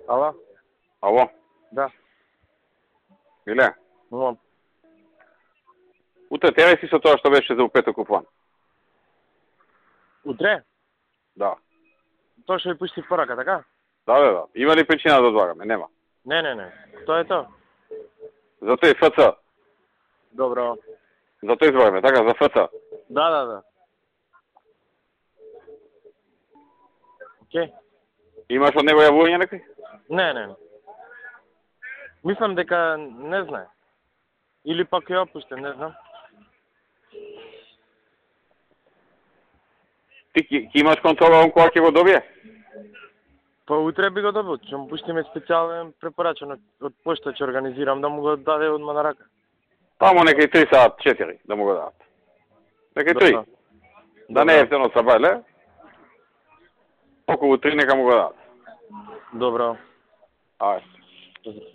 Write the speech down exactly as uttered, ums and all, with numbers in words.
Ало? Ало? Да. Иле? Мом. Утре терај си со тоа што беше за у петок купон. Утре? Да. Тоа што ви пусти в порака, така? Да, да, да. Има ли причина да одлагаме? Нема. Не, не, не. Тоа е тоа. За тој Ф Ц. Добро. За тој збораме, така, за Ф Ц. Да, да, да. Океј. Имаш од него јавување некој? Не, не, не. Мислам дека не знае. Или пак е опуштен, не знам. Ти ќе имаш контрола он кога ќе го добие? Па утре би го добил, ќе му пуштиме специјален препорачен од, од пошта, ќе организирам да му го даде одма на рака. Тамо некај три саат четири да му го дадат. Некај три. Да не е ефтено са бајле. Околу три нека му го дадат. Добро. Ајде.